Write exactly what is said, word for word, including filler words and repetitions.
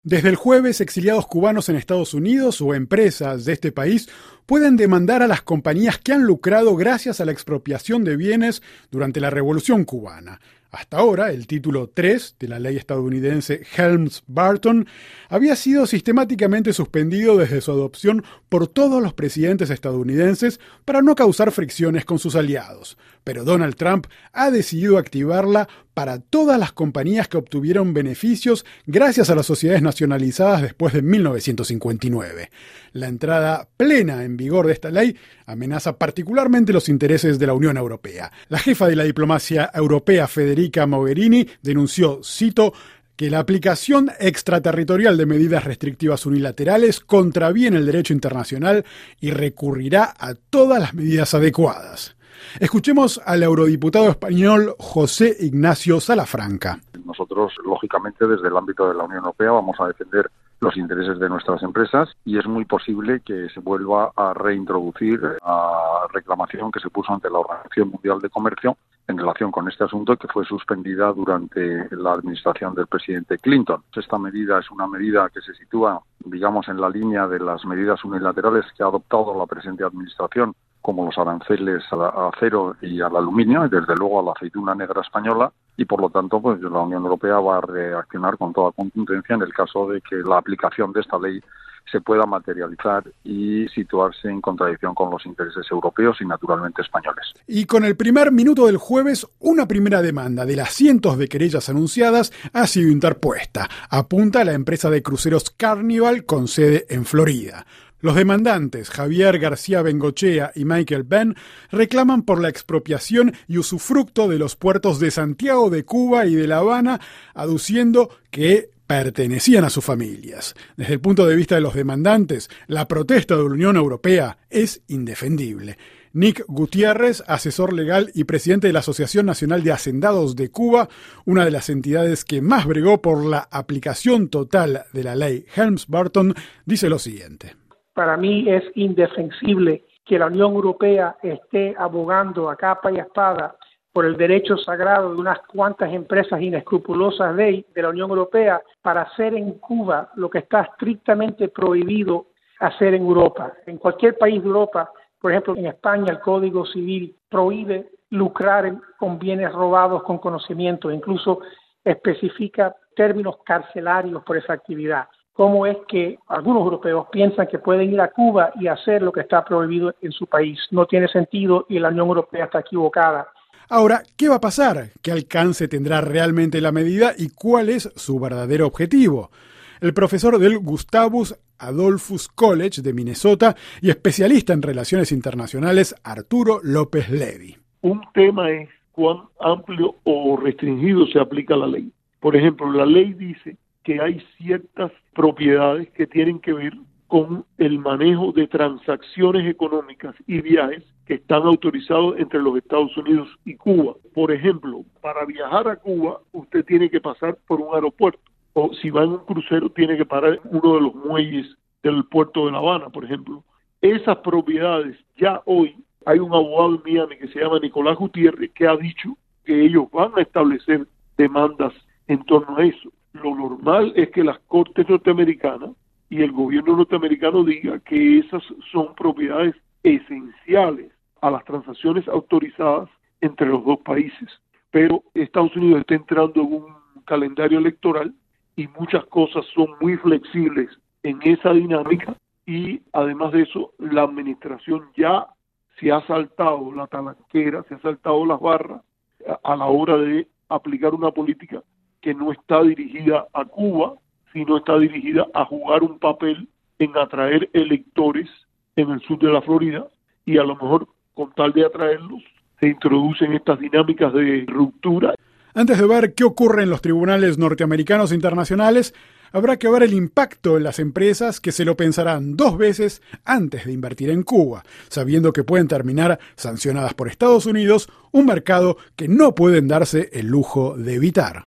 Desde el jueves, exiliados cubanos en Estados Unidos o empresas de este país pueden demandar a las compañías que han lucrado gracias a la expropiación de bienes durante la Revolución cubana. Hasta ahora, el título tres de la ley estadounidense Helms-Burton había sido sistemáticamente suspendido desde su adopción por todos los presidentes estadounidenses para no causar fricciones con sus aliados. Pero Donald Trump ha decidido activarla para todas las compañías que obtuvieron beneficios gracias a las sociedades nacionalizadas después de mil novecientos cincuenta y nueve. La entrada plena en vigor de esta ley amenaza particularmente los intereses de la Unión Europea. La jefa de la diplomacia europea, Federica Mogherini, denunció, cito, que la aplicación extraterritorial de medidas restrictivas unilaterales contraviene el derecho internacional y recurrirá a todas las medidas adecuadas. Escuchemos al eurodiputado español José Ignacio Salafranca. Nosotros, lógicamente, desde el ámbito de la Unión Europea vamos a defender los intereses de nuestras empresas y es muy posible que se vuelva a reintroducir la reclamación que se puso ante la Organización Mundial de Comercio en relación con este asunto, que fue suspendida durante la administración del presidente Clinton. Esta medida es una medida que se sitúa, digamos, en la línea de las medidas unilaterales que ha adoptado la presente administración, como los aranceles al acero y al aluminio, y desde luego a la aceituna negra española, y por lo tanto pues la Unión Europea va a reaccionar con toda contundencia en el caso de que la aplicación de esta ley se pueda materializar y situarse en contradicción con los intereses europeos y naturalmente españoles. Y con el primer minuto del jueves, una primera demanda de las cientos de querellas anunciadas ha sido interpuesta, apunta la empresa de cruceros Carnival con sede en Florida. Los demandantes, Javier García Bengochea y Michael Benn, reclaman por la expropiación y usufructo de los puertos de Santiago de Cuba y de La Habana, aduciendo que pertenecían a sus familias. Desde el punto de vista de los demandantes, la protesta de la Unión Europea es indefendible. Nick Gutiérrez, asesor legal y presidente de la Asociación Nacional de Hacendados de Cuba, una de las entidades que más bregó por la aplicación total de la ley Helms-Burton, dice lo siguiente. Para mí es indefensible que la Unión Europea esté abogando a capa y espada por el derecho sagrado de unas cuantas empresas inescrupulosas de, de la Unión Europea para hacer en Cuba lo que está estrictamente prohibido hacer en Europa. En cualquier país de Europa, por ejemplo, en España, el Código Civil prohíbe lucrar con bienes robados con conocimiento, incluso especifica términos carcelarios por esa actividad. ¿Cómo es que algunos europeos piensan que pueden ir a Cuba y hacer lo que está prohibido en su país? No tiene sentido y la Unión Europea está equivocada. Ahora, ¿qué va a pasar? ¿Qué alcance tendrá realmente la medida y cuál es su verdadero objetivo? El profesor del Gustavus Adolphus College de Minnesota y especialista en relaciones internacionales, Arturo López Levy. Un tema es cuán amplio o restringido se aplica la ley. Por ejemplo, la ley dice que hay ciertas propiedades que tienen que ver con el manejo de transacciones económicas y viajes que están autorizados entre los Estados Unidos y Cuba. Por ejemplo, para viajar a Cuba, usted tiene que pasar por un aeropuerto. O si va en un crucero, tiene que parar en uno de los muelles del puerto de La Habana, por ejemplo. Esas propiedades, ya hoy, hay un abogado en Miami que se llama Nicolás Gutiérrez, que ha dicho que ellos van a establecer demandas en torno a eso. Lo normal es que las cortes norteamericanas y el gobierno norteamericano diga que esas son propiedades esenciales a las transacciones autorizadas entre los dos países. Pero Estados Unidos está entrando en un calendario electoral y muchas cosas son muy flexibles en esa dinámica y además de eso la administración ya se ha saltado la talanquera, se ha saltado las barras a la hora de aplicar una política que no está dirigida a Cuba, sino está dirigida a jugar un papel en atraer electores en el sur de la Florida y a lo mejor con tal de atraerlos se introducen estas dinámicas de ruptura. Antes de ver qué ocurre en los tribunales norteamericanos e internacionales, habrá que ver el impacto en las empresas que se lo pensarán dos veces antes de invertir en Cuba, sabiendo que pueden terminar sancionadas por Estados Unidos, un mercado que no pueden darse el lujo de evitar.